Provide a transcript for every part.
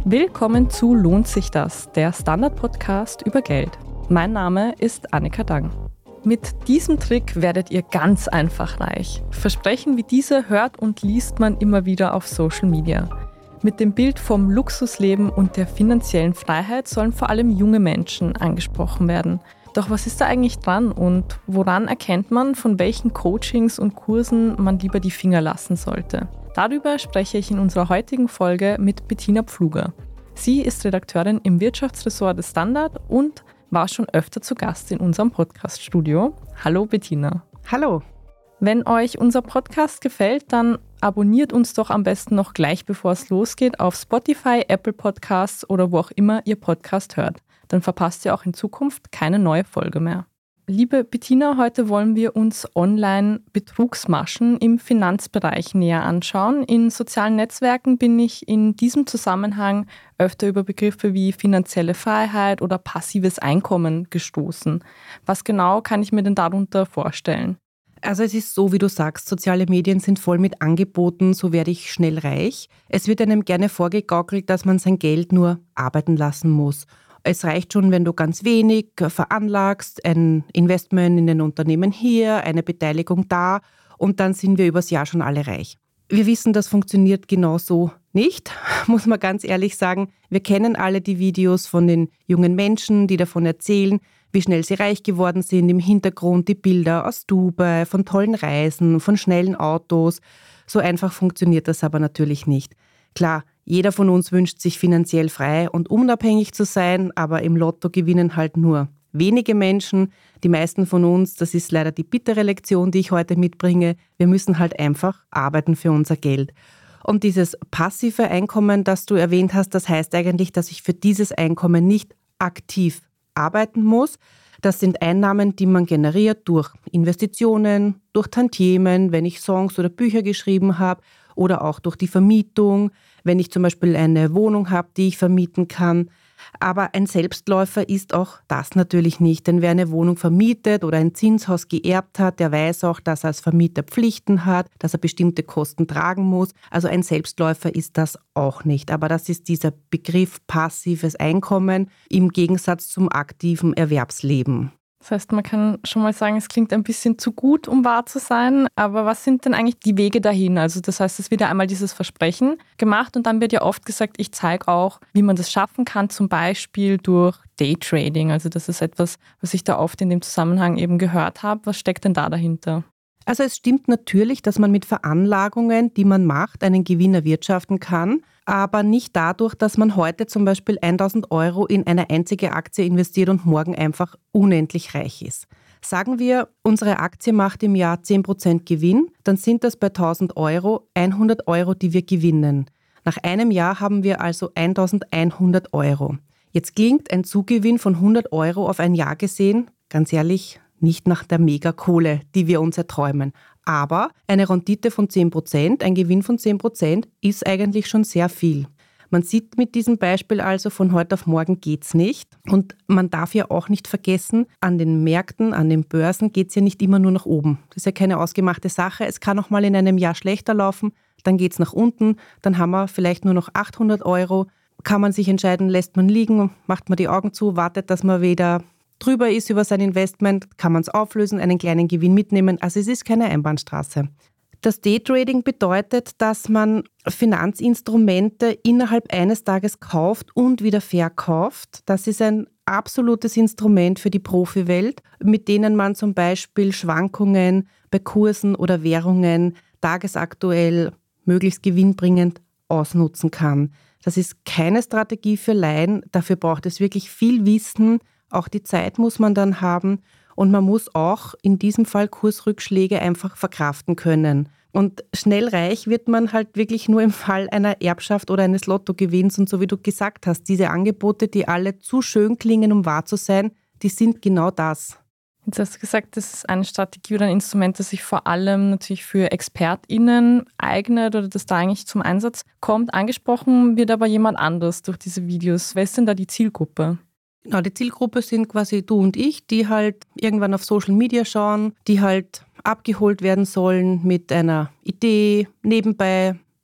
Willkommen zu Lohnt sich das, der Standard-Podcast über Geld. Mein Name ist Annika Dang. Mit diesem Trick werdet ihr ganz einfach reich. Versprechen wie diese hört und liest man immer wieder auf Social Media. Mit dem Bild vom Luxusleben und der finanziellen Freiheit sollen vor allem junge Menschen angesprochen werden. Doch was ist da eigentlich dran und woran erkennt man, von welchen Coachings und Kursen man lieber die Finger lassen sollte? Darüber spreche ich in unserer heutigen Folge mit Bettina Pfluger. Sie ist Redakteurin im Wirtschaftsressort des Standard und war schon öfter zu Gast in unserem Podcast-Studio. Hallo Bettina. Hallo. Wenn euch unser Podcast gefällt, dann abonniert uns doch am besten noch gleich, bevor es losgeht, auf Spotify, Apple Podcasts oder wo auch immer ihr Podcast hört. Dann verpasst ihr auch in Zukunft keine neue Folge mehr. Liebe Bettina, heute wollen wir uns Online-Betrugsmaschen im Finanzbereich näher anschauen. In sozialen Netzwerken bin ich in diesem Zusammenhang öfter über Begriffe wie finanzielle Freiheit oder passives Einkommen gestoßen. Was genau kann ich mir denn darunter vorstellen? Also es ist so, wie du sagst, soziale Medien sind voll mit Angeboten, so werde ich schnell reich. Es wird einem gerne vorgegaukelt, dass man sein Geld nur arbeiten lassen muss. Es reicht schon, wenn du ganz wenig veranlagst, ein Investment in ein Unternehmen hier, eine Beteiligung da und dann sind wir übers Jahr schon alle reich. Wir wissen, das funktioniert genauso nicht, muss man ganz ehrlich sagen. Wir kennen alle die Videos von den jungen Menschen, die davon erzählen, wie schnell sie reich geworden sind, im Hintergrund die Bilder aus Dubai, von tollen Reisen, von schnellen Autos. So einfach funktioniert das aber natürlich nicht. Klar, jeder von uns wünscht sich finanziell frei und unabhängig zu sein, aber im Lotto gewinnen halt nur wenige Menschen. Die meisten von uns, das ist leider die bittere Lektion, die ich heute mitbringe, wir müssen halt einfach arbeiten für unser Geld. Und dieses passive Einkommen, das du erwähnt hast, das heißt eigentlich, dass ich für dieses Einkommen nicht aktiv arbeiten muss. Das sind Einnahmen, die man generiert durch Investitionen, durch Tantiemen, wenn ich Songs oder Bücher geschrieben habe oder auch durch die Vermietung, wenn ich zum Beispiel eine Wohnung habe, die ich vermieten kann. Aber ein Selbstläufer ist auch das natürlich nicht, denn wer eine Wohnung vermietet oder ein Zinshaus geerbt hat, der weiß auch, dass er als Vermieter Pflichten hat, dass er bestimmte Kosten tragen muss. Also ein Selbstläufer ist das auch nicht. Aber das ist dieser Begriff passives Einkommen im Gegensatz zum aktiven Erwerbsleben. Das heißt, man kann schon mal sagen, es klingt ein bisschen zu gut, um wahr zu sein. Aber was sind denn eigentlich die Wege dahin? Also das heißt, es wird ja einmal dieses Versprechen gemacht und dann wird ja oft gesagt, ich zeige auch, wie man das schaffen kann, zum Beispiel durch Daytrading. Also das ist etwas, was ich da oft in dem Zusammenhang eben gehört habe. Was steckt denn da dahinter? Also es stimmt natürlich, dass man mit Veranlagungen, die man macht, einen Gewinn erwirtschaften kann, aber nicht dadurch, dass man heute zum Beispiel 1.000 € in eine einzige Aktie investiert und morgen einfach unendlich reich ist. Sagen wir, unsere Aktie macht im Jahr 10% Gewinn, dann sind das bei 1.000 € 100 €, die wir gewinnen. Nach einem Jahr haben wir also 1.100 €. Jetzt klingt ein Zugewinn von 100 € auf ein Jahr gesehen, ganz ehrlich, nicht nach der Megakohle, die wir uns erträumen. Aber eine Rendite von 10%, ein Gewinn von 10% ist eigentlich schon sehr viel. Man sieht mit diesem Beispiel also, von heute auf morgen geht's nicht. Und man darf ja auch nicht vergessen, an den Märkten, an den Börsen geht's ja nicht immer nur nach oben. Das ist ja keine ausgemachte Sache. Es kann auch mal in einem Jahr schlechter laufen, dann geht's nach unten, dann haben wir vielleicht nur noch 800 €. Kann man sich entscheiden, lässt man liegen, macht man die Augen zu, wartet, dass man wieder drüber ist über sein Investment, kann man es auflösen, einen kleinen Gewinn mitnehmen. Also es ist keine Einbahnstraße. Das Daytrading bedeutet, dass man Finanzinstrumente innerhalb eines Tages kauft und wieder verkauft. Das ist ein absolutes Instrument für die Profiwelt, mit denen man zum Beispiel Schwankungen bei Kursen oder Währungen tagesaktuell möglichst gewinnbringend ausnutzen kann. Das ist keine Strategie für Laien. Dafür braucht es wirklich viel Wissen. Auch die Zeit muss man dann haben und man muss auch in diesem Fall Kursrückschläge einfach verkraften können. Und schnell reich wird man halt wirklich nur im Fall einer Erbschaft oder eines Lottogewinns. Und so wie du gesagt hast, diese Angebote, die alle zu schön klingen, um wahr zu sein, die sind genau das. Jetzt hast du gesagt, das ist eine Strategie oder ein Instrument, das sich vor allem natürlich für ExpertInnen eignet oder das da eigentlich zum Einsatz kommt. Angesprochen wird aber jemand anders durch diese Videos. Wer ist denn da die Zielgruppe? Genau, die Zielgruppe sind quasi du und ich, die halt irgendwann auf Social Media schauen, die halt abgeholt werden sollen mit einer Idee, nebenbei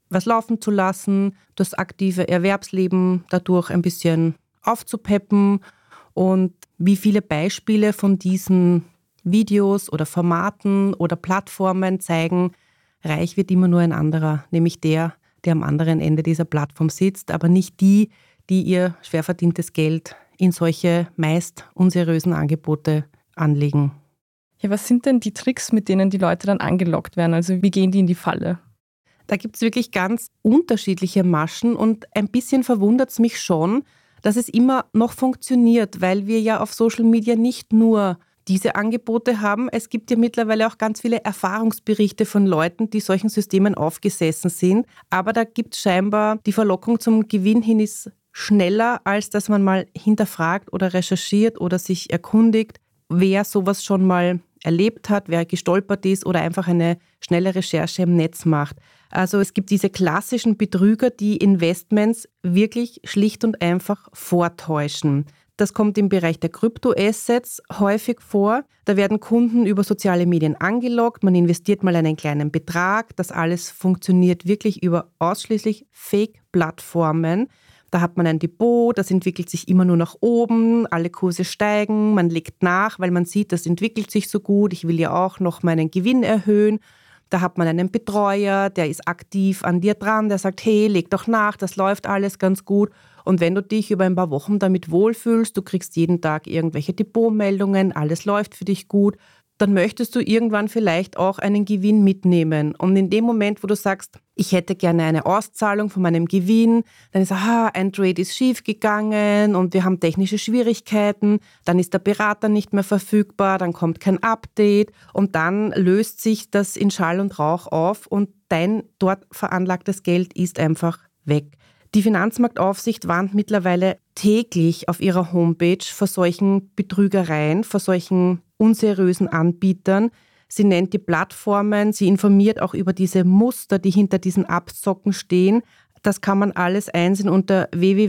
was laufen zu lassen, das aktive Erwerbsleben dadurch ein bisschen aufzupeppen. Und wie viele Beispiele von diesen Videos oder Formaten oder Plattformen zeigen, reich wird immer nur ein anderer, nämlich der am anderen Ende dieser Plattform sitzt, aber nicht die ihr schwer verdientes Geld in solche meist unseriösen Angebote anlegen. Ja, was sind denn die Tricks, mit denen die Leute dann angelockt werden? Also wie gehen die in die Falle? Da gibt es wirklich ganz unterschiedliche Maschen und ein bisschen verwundert es mich schon, dass es immer noch funktioniert, weil wir ja auf Social Media nicht nur diese Angebote haben. Es gibt ja mittlerweile auch ganz viele Erfahrungsberichte von Leuten, die solchen Systemen aufgesessen sind. Aber da gibt es scheinbar die Verlockung zum Gewinn hin ist schneller, als dass man mal hinterfragt oder recherchiert oder sich erkundigt, wer sowas schon mal erlebt hat, wer gestolpert ist oder einfach eine schnelle Recherche im Netz macht. Also es gibt diese klassischen Betrüger, die Investments wirklich schlicht und einfach vortäuschen. Das kommt im Bereich der Kryptoassets häufig vor. Da werden Kunden über soziale Medien angelockt, man investiert mal einen kleinen Betrag. Das alles funktioniert wirklich über ausschließlich Fake-Plattformen. Da hat man ein Depot, das entwickelt sich immer nur nach oben, alle Kurse steigen, man legt nach, weil man sieht, das entwickelt sich so gut, ich will ja auch noch meinen Gewinn erhöhen. Da hat man einen Betreuer, der ist aktiv an dir dran, der sagt, hey, leg doch nach, das läuft alles ganz gut. Und wenn du dich über ein paar Wochen damit wohlfühlst, du kriegst jeden Tag irgendwelche Depotmeldungen, alles läuft für dich gut, dann möchtest du irgendwann vielleicht auch einen Gewinn mitnehmen. Und in dem Moment, wo du sagst, ich hätte gerne eine Auszahlung von meinem Gewinn, dann ist, ein Trade ist schief gegangen und wir haben technische Schwierigkeiten, dann ist der Berater nicht mehr verfügbar, dann kommt kein Update und dann löst sich das in Schall und Rauch auf und dein dort veranlagtes Geld ist einfach weg. Die Finanzmarktaufsicht warnt mittlerweile täglich auf ihrer Homepage vor solchen Betrügereien, vor solchen unseriösen Anbietern. Sie nennt die Plattformen, sie informiert auch über diese Muster, die hinter diesen Abzocken stehen. Das kann man alles einsehen unter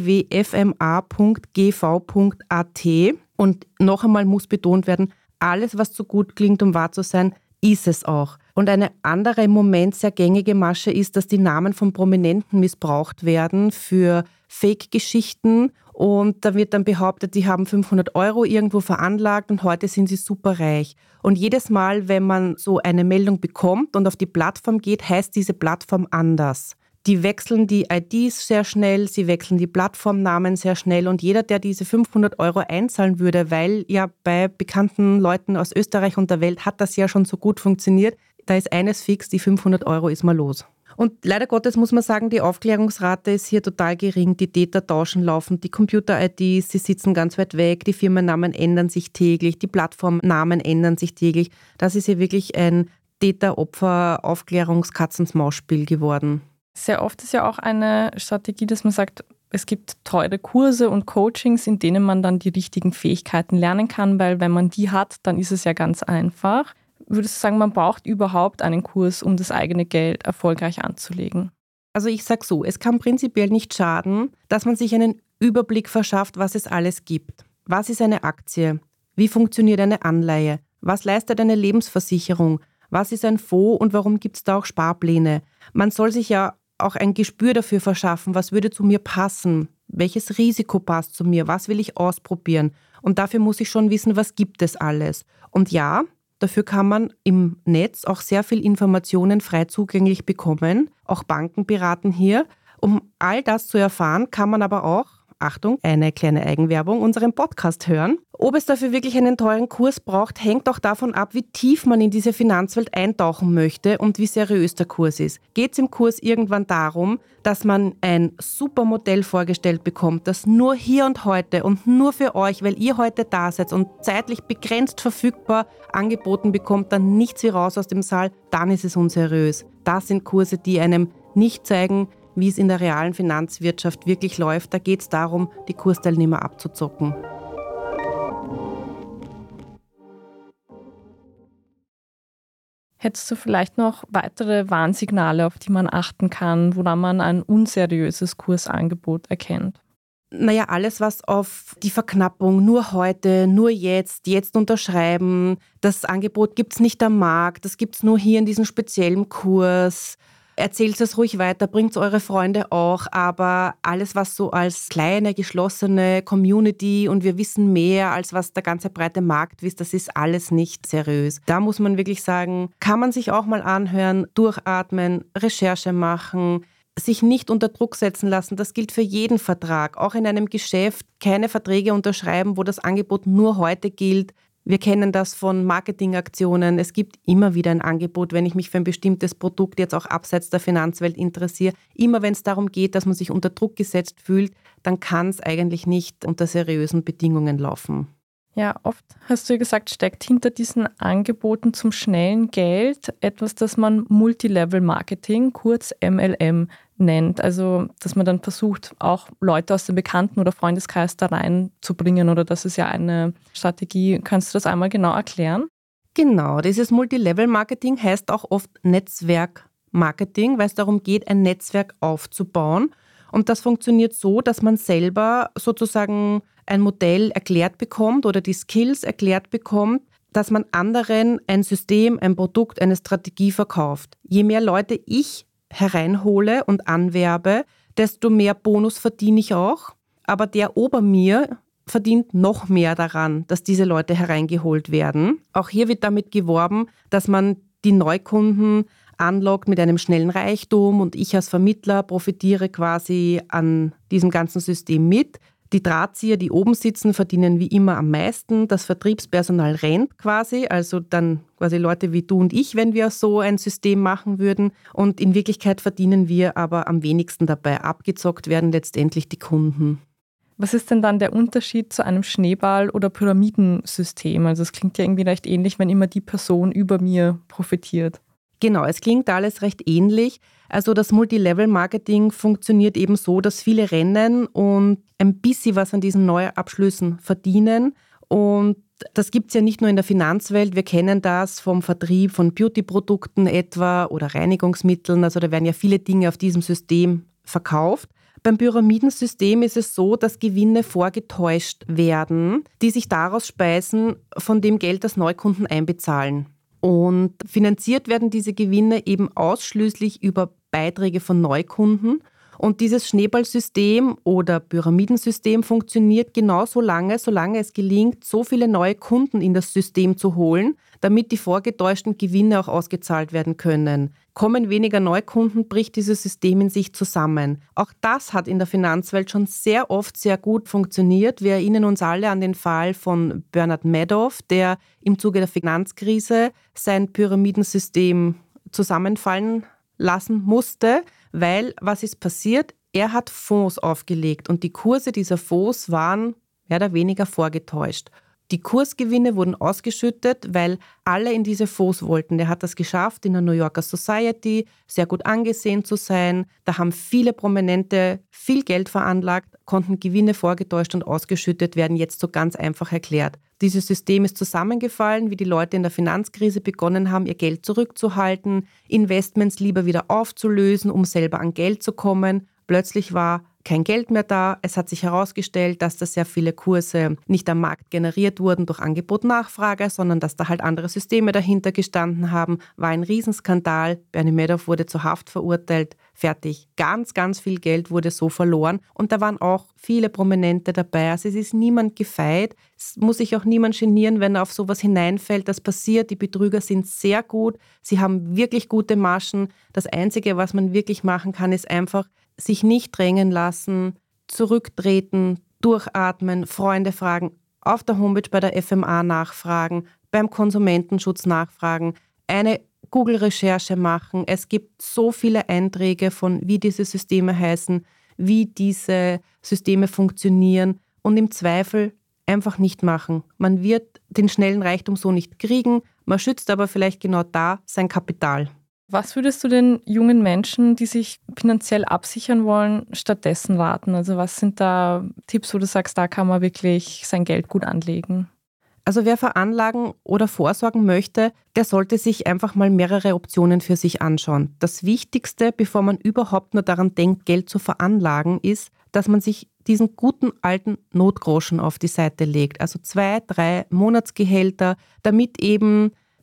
www.fma.gv.at. Und noch einmal muss betont werden, alles, was so gut klingt, um wahr zu sein, ist es auch. Und eine andere im Moment sehr gängige Masche ist, dass die Namen von Prominenten missbraucht werden für Fake-Geschichten. Und da wird dann behauptet, die haben 500 € irgendwo veranlagt und heute sind sie superreich. Und jedes Mal, wenn man so eine Meldung bekommt und auf die Plattform geht, heißt diese Plattform anders. Die wechseln die IDs sehr schnell, sie wechseln die Plattformnamen sehr schnell und jeder, der diese 500 € einzahlen würde, weil ja bei bekannten Leuten aus Österreich und der Welt hat das ja schon so gut funktioniert, da ist eines fix, die 500 € ist mal los. Und leider Gottes muss man sagen, die Aufklärungsrate ist hier total gering. Die Täter tauschen laufend die Computer-IDs, sie sitzen ganz weit weg, die Firmennamen ändern sich täglich, die Plattformnamen ändern sich täglich. Das ist hier wirklich ein Täter-Opfer-Aufklärungs-Katzens-Maus-Spiel geworden. Sehr oft ist ja auch eine Strategie, dass man sagt, es gibt teure Kurse und Coachings, in denen man dann die richtigen Fähigkeiten lernen kann, weil wenn man die hat, dann ist es ja ganz einfach. Würdest du sagen, man braucht überhaupt einen Kurs, um das eigene Geld erfolgreich anzulegen? Also ich sage so, es kann prinzipiell nicht schaden, dass man sich einen Überblick verschafft, was es alles gibt. Was ist eine Aktie? Wie funktioniert eine Anleihe? Was leistet eine Lebensversicherung? Was ist ein Fonds und warum gibt es da auch Sparpläne? Man soll sich ja auch ein Gespür dafür verschaffen, was würde zu mir passen, welches Risiko passt zu mir, was will ich ausprobieren. Und dafür muss ich schon wissen, was gibt es alles. Und ja, dafür kann man im Netz auch sehr viel Informationen frei zugänglich bekommen. Auch Banken beraten hier. Um all das zu erfahren, kann man aber auch, Achtung, eine kleine Eigenwerbung, unseren Podcast hören. Ob es dafür wirklich einen teuren Kurs braucht, hängt auch davon ab, wie tief man in diese Finanzwelt eintauchen möchte und wie seriös der Kurs ist. Geht es im Kurs irgendwann darum, dass man ein super Modell vorgestellt bekommt, das nur hier und heute und nur für euch, weil ihr heute da seid und zeitlich begrenzt verfügbar angeboten bekommt, dann nichts wie raus aus dem Saal, dann ist es unseriös. Das sind Kurse, die einem nicht zeigen, wie es in der realen Finanzwirtschaft wirklich läuft. Da geht es darum, die Kursteilnehmer abzuzocken. Hättest du vielleicht noch weitere Warnsignale, auf die man achten kann, woran man ein unseriöses Kursangebot erkennt? Naja, alles, was auf die Verknappung, nur heute, nur jetzt unterschreiben, das Angebot gibt es nicht am Markt, das gibt es nur hier in diesem speziellen Kurs. erzählt es ruhig weiter, bringt eure Freunde auch, aber alles, was so als kleine, geschlossene Community und wir wissen mehr, als was der ganze breite Markt wisst, das ist alles nicht seriös. Da muss man wirklich sagen, kann man sich auch mal anhören, durchatmen, Recherche machen, sich nicht unter Druck setzen lassen. Das gilt für jeden Vertrag. Auch in einem Geschäft keine Verträge unterschreiben, wo das Angebot nur heute gilt. Wir kennen das von Marketingaktionen. Es gibt immer wieder ein Angebot, wenn ich mich für ein bestimmtes Produkt jetzt auch abseits der Finanzwelt interessiere. Immer wenn es darum geht, dass man sich unter Druck gesetzt fühlt, dann kann es eigentlich nicht unter seriösen Bedingungen laufen. Ja, oft, hast du ja gesagt, steckt hinter diesen Angeboten zum schnellen Geld etwas, das man Multilevel-Marketing, kurz MLM, nennt. Also, dass man dann versucht, auch Leute aus dem Bekannten- oder Freundeskreis da reinzubringen, oder das ist ja eine Strategie. Kannst du das einmal genau erklären? Genau, dieses Multilevel-Marketing heißt auch oft Netzwerk-Marketing, weil es darum geht, ein Netzwerk aufzubauen. Und das funktioniert so, dass man selber sozusagen ein Modell erklärt bekommt oder die Skills erklärt bekommt, dass man anderen ein System, ein Produkt, eine Strategie verkauft. Je mehr Leute ich hereinhole und anwerbe, desto mehr Bonus verdiene ich auch. Aber der ober mir verdient noch mehr daran, dass diese Leute hereingeholt werden. Auch hier wird damit geworben, dass man die Neukunden anlockt mit einem schnellen Reichtum und ich als Vermittler profitiere quasi an diesem ganzen System mit. Die Drahtzieher, die oben sitzen, verdienen wie immer am meisten. Das Vertriebspersonal rennt quasi, also dann quasi Leute wie du und ich, wenn wir so ein System machen würden. Und in Wirklichkeit verdienen wir aber am wenigsten dabei. Abgezockt werden letztendlich die Kunden. Was ist denn dann der Unterschied zu einem Schneeball- oder Pyramidensystem? Also es klingt ja irgendwie recht ähnlich, wenn immer die Person über mir profitiert. Genau, es klingt alles recht ähnlich. Also das Multilevel-Marketing funktioniert eben so, dass viele rennen und ein bisschen was an diesen Neuabschlüssen verdienen. Und das gibt es ja nicht nur in der Finanzwelt. Wir kennen das vom Vertrieb von Beauty-Produkten etwa oder Reinigungsmitteln. Also da werden ja viele Dinge auf diesem System verkauft. Beim Pyramidensystem ist es so, dass Gewinne vorgetäuscht werden, die sich daraus speisen von dem Geld, das Neukunden einbezahlen. Und finanziert werden diese Gewinne eben ausschließlich über Beiträge von Neukunden. Und dieses Schneeballsystem oder Pyramidensystem funktioniert genau so lange, solange es gelingt, so viele neue Kunden in das System zu holen, damit die vorgetäuschten Gewinne auch ausgezahlt werden können. Kommen weniger Neukunden, bricht dieses System in sich zusammen. Auch das hat in der Finanzwelt schon sehr oft sehr gut funktioniert. Wir erinnern uns alle an den Fall von Bernard Madoff, der im Zuge der Finanzkrise sein Pyramidensystem zusammenfallen lassen musste, weil, was ist passiert? Er hat Fonds aufgelegt und die Kurse dieser Fonds waren mehr oder weniger vorgetäuscht. Die Kursgewinne wurden ausgeschüttet, weil alle in diese Fonds wollten. Er hat das geschafft, in der New Yorker Society sehr gut angesehen zu sein. Da haben viele Prominente viel Geld veranlagt, konnten Gewinne vorgetäuscht und ausgeschüttet werden, jetzt so ganz einfach erklärt. Dieses System ist zusammengefallen, wie die Leute in der Finanzkrise begonnen haben, ihr Geld zurückzuhalten, Investments lieber wieder aufzulösen, um selber an Geld zu kommen. Plötzlich war kein Geld mehr da. Es hat sich herausgestellt, dass da sehr viele Kurse nicht am Markt generiert wurden durch Angebot-Nachfrage, sondern dass da halt andere Systeme dahinter gestanden haben. War ein Riesenskandal. Bernie Madoff wurde zur Haft verurteilt. Fertig. Ganz, ganz viel Geld wurde so verloren. Und da waren auch viele Prominente dabei. Also es ist niemand gefeit. Es muss sich auch niemand genieren, wenn er auf sowas hineinfällt. Das passiert. Die Betrüger sind sehr gut. Sie haben wirklich gute Maschen. Das Einzige, was man wirklich machen kann, ist einfach sich nicht drängen lassen, zurücktreten, durchatmen, Freunde fragen, auf der Homepage bei der FMA nachfragen, beim Konsumentenschutz nachfragen, eine Google-Recherche machen. Es gibt so viele Einträge von, wie diese Systeme heißen, wie diese Systeme funktionieren und im Zweifel einfach nicht machen. Man wird den schnellen Reichtum so nicht kriegen, man schützt aber vielleicht genau da sein Kapital. Was würdest du den jungen Menschen, die sich finanziell absichern wollen, stattdessen raten? Also was sind da Tipps, wo du sagst, da kann man wirklich sein Geld gut anlegen? Also wer veranlagen oder vorsorgen möchte, der sollte sich einfach mal mehrere Optionen für sich anschauen. Das Wichtigste, bevor man überhaupt nur daran denkt, Geld zu veranlagen, ist, dass man sich diesen guten alten Notgroschen auf die Seite legt. Also 2, 3 Monatsgehälter, damit eben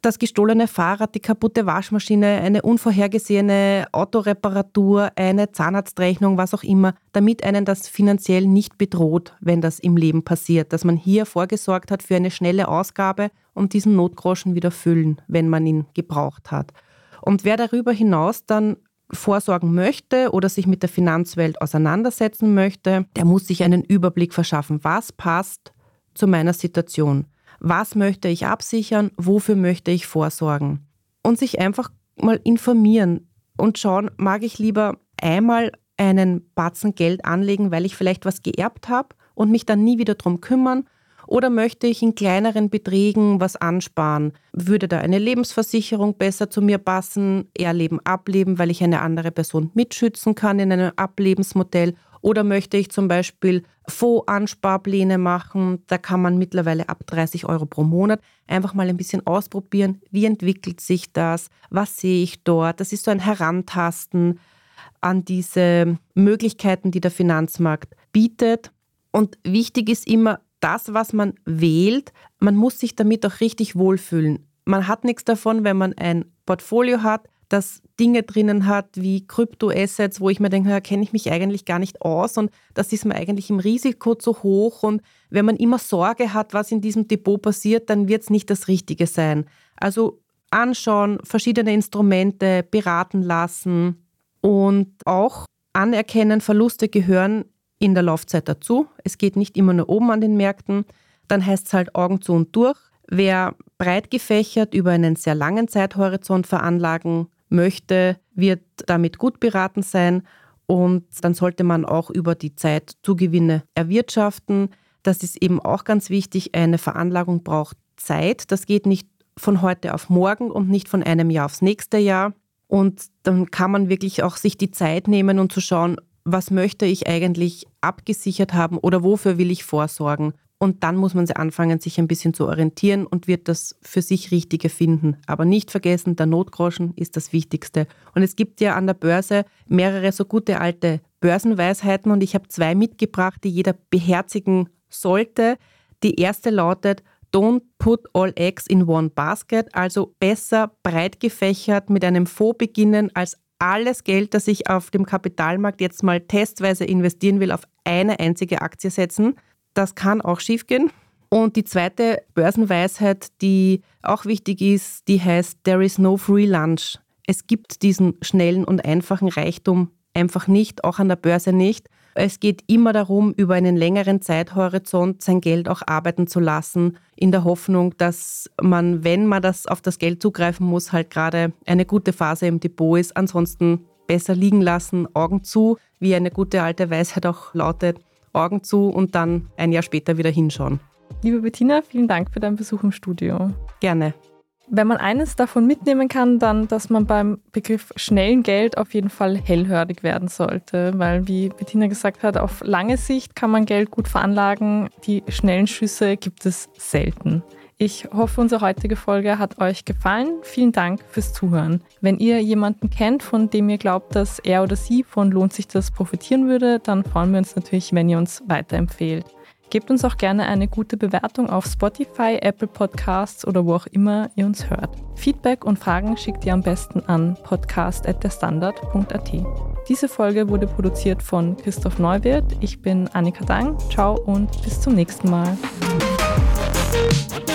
das gestohlene Fahrrad, die kaputte Waschmaschine, eine unvorhergesehene Autoreparatur, eine Zahnarztrechnung, was auch immer, damit einen das finanziell nicht bedroht, wenn das im Leben passiert, dass man hier vorgesorgt hat für eine schnelle Ausgabe und diesen Notgroschen wieder füllen, wenn man ihn gebraucht hat. Und wer darüber hinaus dann vorsorgen möchte oder sich mit der Finanzwelt auseinandersetzen möchte, der muss sich einen Überblick verschaffen, was passt zu meiner Situation. Was möchte ich absichern? Wofür möchte ich vorsorgen? Und sich einfach mal informieren und schauen, mag ich lieber einmal einen Batzen Geld anlegen, weil ich vielleicht was geerbt habe und mich dann nie wieder drum kümmern? Oder möchte ich in kleineren Beträgen was ansparen? Würde da eine Lebensversicherung besser zu mir passen? Eher Leben ableben, weil ich eine andere Person mitschützen kann in einem Ablebensmodell? Oder möchte ich zum Beispiel Fondsansparpläne machen? Da kann man mittlerweile ab 30 € pro Monat einfach mal ein bisschen ausprobieren. Wie entwickelt sich das? Was sehe ich dort? Das ist so ein Herantasten an diese Möglichkeiten, die der Finanzmarkt bietet. Und wichtig ist immer, das, was man wählt, man muss sich damit auch richtig wohlfühlen. Man hat nichts davon, wenn man ein Portfolio hat, das Dinge drinnen hat wie Kryptoassets, wo ich mir denke, da kenne ich mich eigentlich gar nicht aus und das ist mir eigentlich im Risiko zu hoch. Und wenn man immer Sorge hat, was in diesem Depot passiert, dann wird es nicht das Richtige sein. Also anschauen, verschiedene Instrumente beraten lassen und auch anerkennen, Verluste gehören in der Laufzeit dazu. Es geht nicht immer nur oben an den Märkten. Dann heißt es halt Augen zu und durch. Wer breit gefächert über einen sehr langen Zeithorizont veranlagen möchte, wird damit gut beraten sein. Und dann sollte man auch über die Zeit Zugewinne erwirtschaften. Das ist eben auch ganz wichtig. Eine Veranlagung braucht Zeit. Das geht nicht von heute auf morgen und nicht von einem Jahr aufs nächste Jahr. Und dann kann man wirklich auch sich die Zeit nehmen und zu schauen, was möchte ich eigentlich abgesichert haben oder wofür will ich vorsorgen? Und dann muss man anfangen, sich ein bisschen zu orientieren und wird das für sich Richtige finden. Aber nicht vergessen, der Notgroschen ist das Wichtigste. Und es gibt ja an der Börse mehrere so gute alte Börsenweisheiten und ich habe 2 mitgebracht, die jeder beherzigen sollte. Die erste lautet, don't put all eggs in one basket, also besser breit gefächert mit einem Fonds beginnen, als alles Geld, das ich auf dem Kapitalmarkt jetzt mal testweise investieren will, auf eine einzige Aktie setzen. Das kann auch schiefgehen. Und die zweite Börsenweisheit, die auch wichtig ist, die heißt, there is no free lunch. Es gibt diesen schnellen und einfachen Reichtum einfach nicht, auch an der Börse nicht. Es geht immer darum, über einen längeren Zeithorizont sein Geld auch arbeiten zu lassen, in der Hoffnung, dass man, wenn man auf das Geld zugreifen muss, halt gerade eine gute Phase im Depot ist. Ansonsten besser liegen lassen, Augen zu, wie eine gute alte Weisheit auch lautet, Augen zu und dann ein Jahr später wieder hinschauen. Liebe Bettina, vielen Dank für deinen Besuch im Studio. Gerne. Wenn man eines davon mitnehmen kann, dann, dass man beim Begriff schnellen Geld auf jeden Fall hellhörig werden sollte, weil, wie Bettina gesagt hat, auf lange Sicht kann man Geld gut veranlagen. Die schnellen Schüsse gibt es selten. Ich hoffe, unsere heutige Folge hat euch gefallen. Vielen Dank fürs Zuhören. Wenn ihr jemanden kennt, von dem ihr glaubt, dass er oder sie von Lohnt sich das profitieren würde, dann freuen wir uns natürlich, wenn ihr uns weiterempfehlt. Gebt uns auch gerne eine gute Bewertung auf Spotify, Apple Podcasts oder wo auch immer ihr uns hört. Feedback und Fragen schickt ihr am besten an podcast@derstandard.at. Diese Folge wurde produziert von Christoph Neuwirth. Ich bin Annika Dang. Ciao und bis zum nächsten Mal.